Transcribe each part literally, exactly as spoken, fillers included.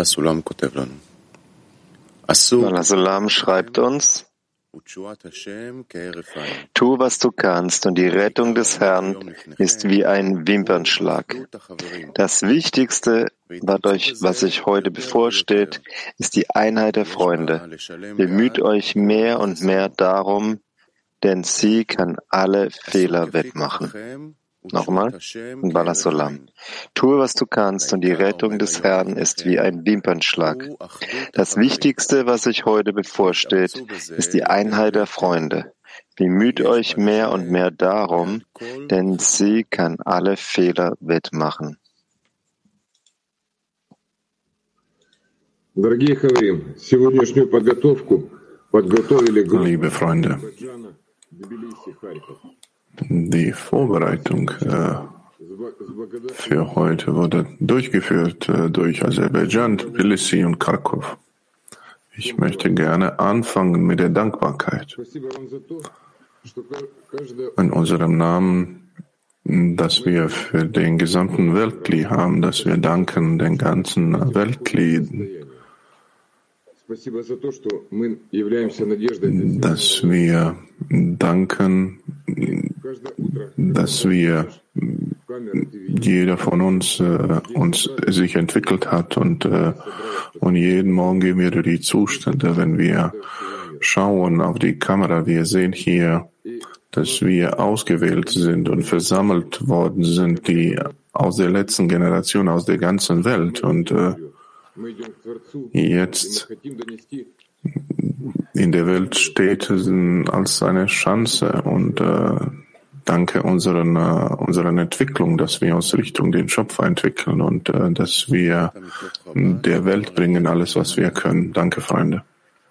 Sulam schreibt uns: Tu, was du kannst, und die Rettung des Herrn ist wie ein Wimpernschlag. Das Wichtigste, was euch heute bevorsteht, ist die Einheit der Freunde. Bemüht euch mehr und mehr darum, denn sie kann alle Fehler wettmachen. Nochmal, und Bala Sulam. Tue, was du kannst, und die Rettung des Herrn ist wie ein Wimpernschlag. Das Wichtigste, was euch heute bevorsteht, ist die Einheit der Freunde. Bemüht euch mehr und mehr darum, denn sie kann alle Fehler wettmachen. Liebe Freunde, die Vorbereitung äh, für heute wurde durchgeführt äh, durch Aserbaidschan, Tbilisi und Kharkov. Ich möchte gerne anfangen mit der Dankbarkeit. In unserem Namen, dass wir für den gesamten Weltkli haben, dass wir danken den ganzen Weltgliedern, dass wir danken, dass wir jeder von uns äh, uns sich entwickelt hat und äh, und jeden Morgen geben wir die Zustände, wenn wir schauen auf die Kamera, wir sehen hier, dass wir ausgewählt sind und versammelt worden sind, die aus der letzten Generation, aus der ganzen Welt, und äh, jetzt in der Welt steht als eine Chance, und äh, danke unseren, äh, unseren Entwicklung, dass wir uns Richtung den Schöpfer entwickeln und äh, dass wir der Welt bringen alles, was wir können. Danke, Freunde.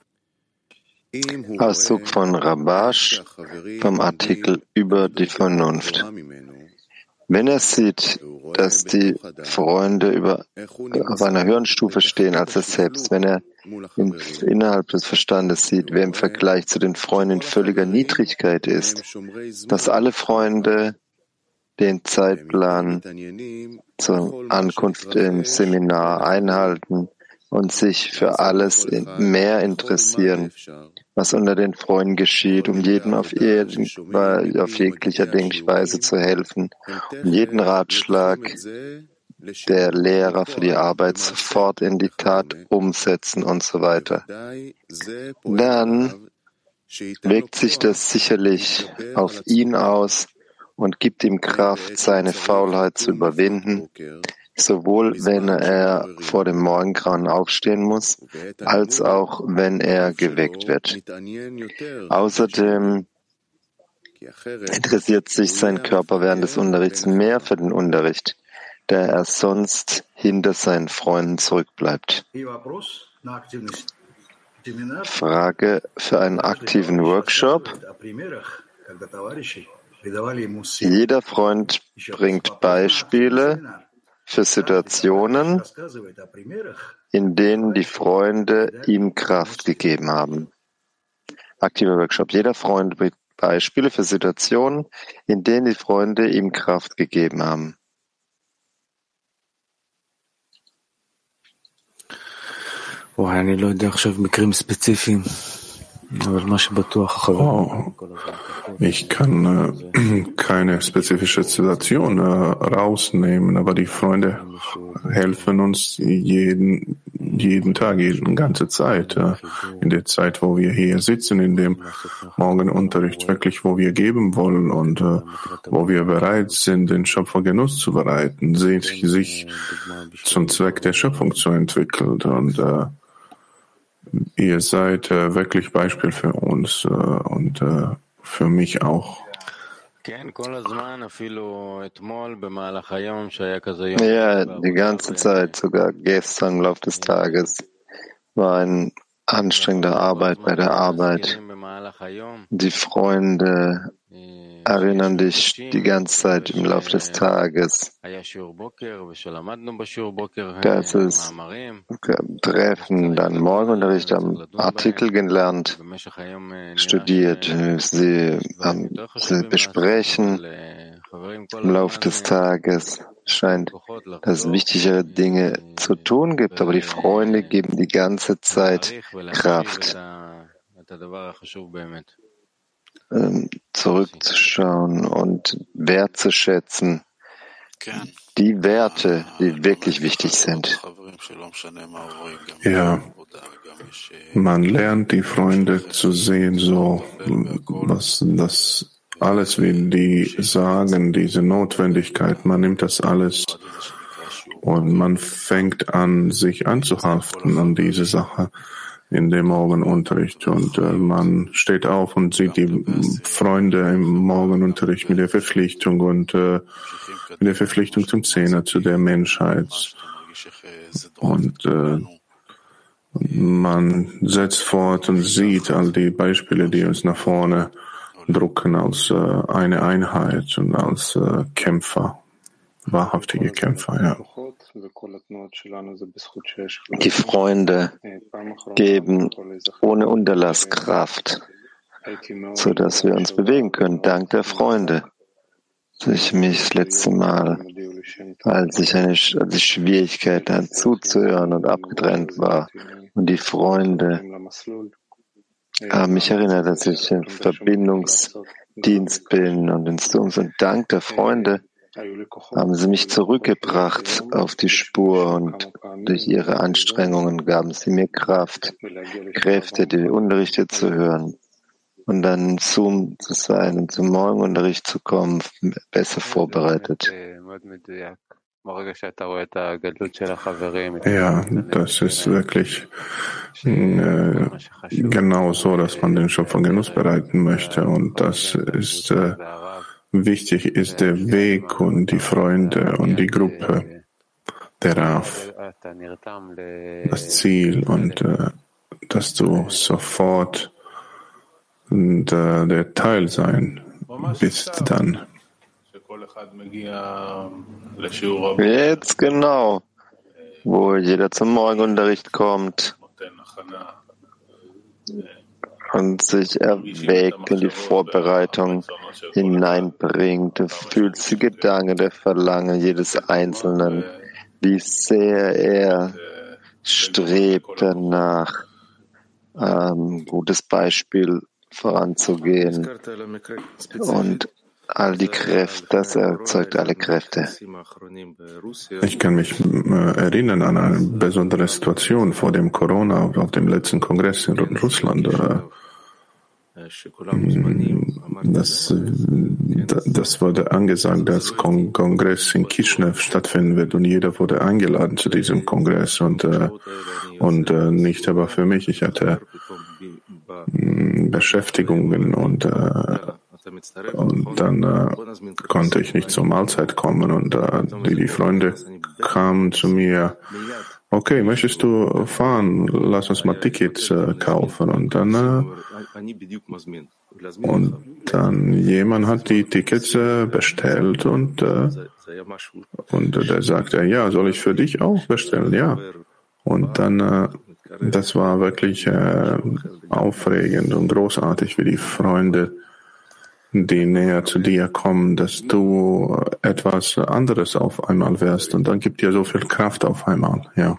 Auszug von Rabash vom Artikel über die Vernunft. Wenn er sieht, dass die Freunde über, auf einer höheren Stufe stehen als er selbst, wenn er im, innerhalb des Verstandes sieht, wer im Vergleich zu den Freunden in völliger Niedrigkeit ist, dass alle Freunde den Zeitplan zur Ankunft im Seminar einhalten und sich für alles mehr interessieren, was unter den Freunden geschieht, um jedem auf, auf jeglicher Denkweise zu helfen, um jeden Ratschlag der Lehrer für die Arbeit sofort in die Tat umsetzen und so weiter. Dann wirkt sich das sicherlich auf ihn aus und gibt ihm Kraft, seine Faulheit zu überwinden, sowohl wenn er vor dem Morgengrauen aufstehen muss, als auch wenn er geweckt wird. Außerdem interessiert sich sein Körper während des Unterrichts mehr für den Unterricht, da er sonst hinter seinen Freunden zurückbleibt. Frage für einen aktiven Workshop. Jeder Freund bringt Beispiele für Situationen, in denen die Freunde ihm Kraft gegeben haben. Aktiver Workshop. Jeder Freund bringt Beispiele für Situationen, in denen die Freunde ihm Kraft gegeben haben. Oh, ich kann äh, keine spezifische Situation äh, rausnehmen, aber die Freunde helfen uns jeden, jeden Tag, jede ganze Zeit. Äh, in der Zeit, wo wir hier sitzen, in dem Morgenunterricht wirklich, wo wir geben wollen und äh, wo wir bereit sind, den Schöpfer Genuss zu bereiten, sich, sich zum Zweck der Schöpfung zu entwickeln. Und äh, ihr seid äh, wirklich Beispiel für uns äh, und äh, für mich auch. Ja, die ganze Zeit, sogar gestern im Laufe des Tages, war eine anstrengende Arbeit bei der Arbeit. Die Freunde erinnern dich die ganze Zeit im Laufe des Tages. Das ist Treffen, dann Morgenunterricht, am Artikel gelernt, studiert. Sie, haben, sie besprechen im Laufe des Tages, scheint, dass es wichtigere Dinge zu tun gibt, aber die Freunde geben die ganze Zeit Kraft, ähm, zurückzuschauen und wertzuschätzen die Werte, die wirklich wichtig sind. Ja, man lernt die Freunde zu sehen, so was das alles, wie die sagen, diese Notwendigkeit, man nimmt das alles und man fängt an, sich anzuhaften an diese Sache in dem Morgenunterricht und äh, man steht auf und sieht die Freunde im Morgenunterricht mit der Verpflichtung und äh, mit der Verpflichtung zum Zehner, zu der Menschheit und äh, man setzt fort und sieht all die Beispiele, die uns nach vorne drucken als äh, eine Einheit und als äh, Kämpfer, wahrhaftige Kämpfer, ja. Die Freunde geben ohne Unterlass Kraft, so dass wir uns bewegen können, dank der Freunde. Ich mich das letzte Mal, als ich eine als ich Schwierigkeiten hatte, zuzuhören und abgetrennt war, und die Freunde haben mich erinnert, dass ich im Verbindungsdienst bin und in Sturms, und dank der Freunde haben sie mich zurückgebracht auf die Spur und durch ihre Anstrengungen gaben sie mir Kraft, Kräfte, die Unterrichte zu hören und dann im Zoom zu sein und zum Morgenunterricht zu kommen, besser vorbereitet. Ja, das ist wirklich äh, genau so, dass man den Schöpfer Genuss bereiten möchte und das ist äh, wichtig ist der Weg und die Freunde und die Gruppe, der Rav, das Ziel und äh, dass du sofort und, äh, der Teil sein bist dann. Jetzt genau, wo jeder zum Morgenunterricht kommt und sich erwägt in die Vorbereitung hineinbringt. Du fühlst die Gedanken, der Verlangen jedes Einzelnen, wie sehr er strebt danach, ähm, gutes Beispiel voranzugehen und all die Kräfte, das erzeugt alle Kräfte. Ich kann mich äh, erinnern an eine besondere Situation vor dem Corona auf dem letzten Kongress in Russland. Äh, das, das wurde angesagt, dass Kon- Kongress in Kishinev stattfinden wird und jeder wurde eingeladen zu diesem Kongress und, äh, und äh, nicht aber für mich. Ich hatte äh, Beschäftigungen und äh, Und dann äh, konnte ich nicht zur Mahlzeit kommen und äh, die, die Freunde kamen zu mir, okay, möchtest du fahren? Lass uns mal Tickets äh, kaufen. Und dann, äh, und dann jemand hat die Tickets äh, bestellt und, äh, und äh, der sagte, ja, soll ich für dich auch bestellen? Ja. Und dann, äh, das war wirklich äh, aufregend und großartig, wie die Freunde die näher zu dir kommen, dass du etwas anderes auf einmal wärst und dann gibt dir so viel Kraft auf einmal, ja.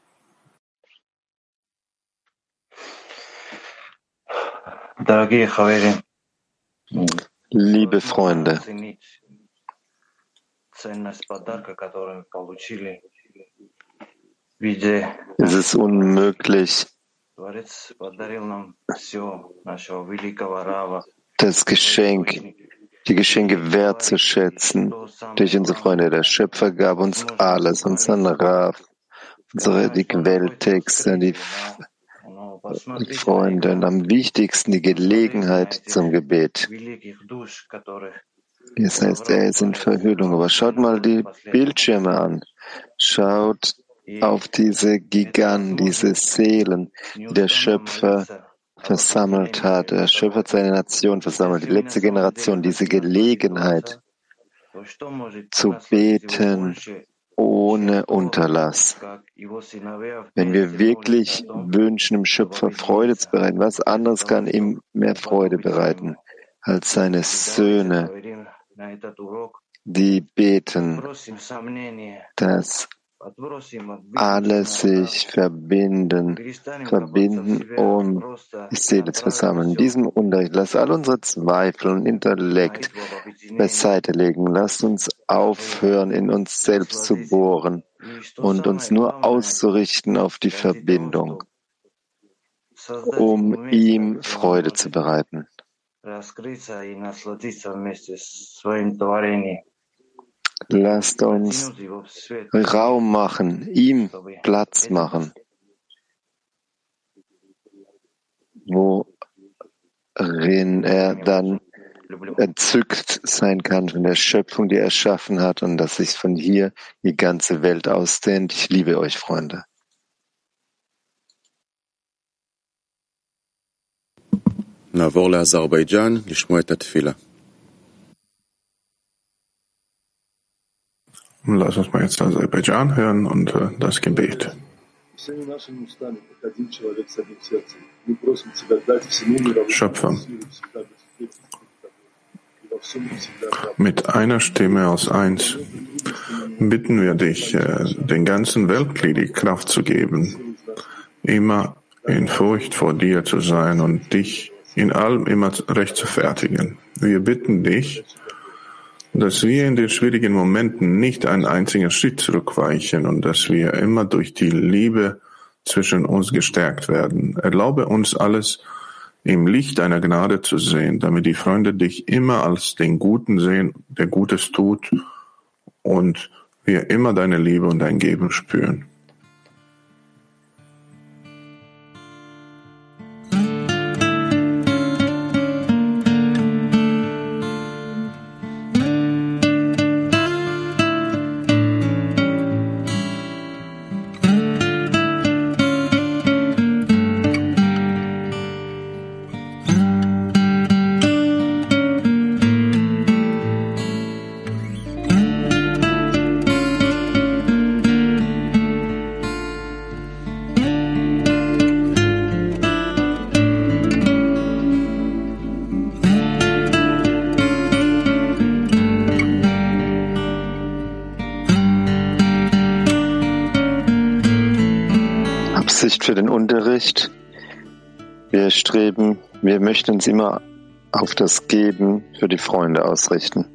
Liebe Freunde, es ist unmöglich, das Geschenk, die Geschenke wertzuschätzen durch unsere Freunde. Der Schöpfer gab uns alles, unseren Rav, unsere die Quelltexte, die, die Freunde und am wichtigsten die Gelegenheit zum Gebet. Das heißt, er ist in Verhüllung. Aber schaut mal die Bildschirme an. Schaut auf diese Giganten, diese Seelen, die der Schöpfer versammelt hat. Der Schöpfer hat seine Nation versammelt, die letzte Generation, diese Gelegenheit zu beten ohne Unterlass. Wenn wir wirklich wünschen, dem Schöpfer Freude zu bereiten, was anderes kann ihm mehr Freude bereiten als seine Söhne die beten, dass alle sich verbinden, verbinden, um die Seele zu versammeln. In diesem Unterricht, lasst all unsere Zweifel und Intellekt beiseite legen. Lasst uns aufhören, in uns selbst zu bohren und uns nur auszurichten auf die Verbindung, um ihm Freude zu bereiten. Lasst uns Raum machen, ihm Platz machen, worin er dann entzückt sein kann von der Schöpfung, die er erschaffen hat, und dass sich von hier die ganze Welt ausdehnt. Ich liebe euch, Freunde. נעבור לאזרבייג'אן לשמוע את התפילה. Lass uns mal jetzt Aserbaidschan hören und äh, das Gebet. Schöpfer, mit einer Stimme aus eins bitten wir dich, äh, den ganzen Weltkrieg die Kraft zu geben, immer in Furcht vor dir zu sein und dich in allem immer recht zu fertigen. Wir bitten dich, dass wir in den schwierigen Momenten nicht einen einzigen Schritt zurückweichen und dass wir immer durch die Liebe zwischen uns gestärkt werden. Erlaube uns alles im Licht deiner Gnade zu sehen, damit die Freunde dich immer als den Guten sehen, der Gutes tut, und wir immer deine Liebe und dein Geben spüren. Absicht für den Unterricht. Wir streben, wir möchten uns immer auf das Geben für die Freunde ausrichten.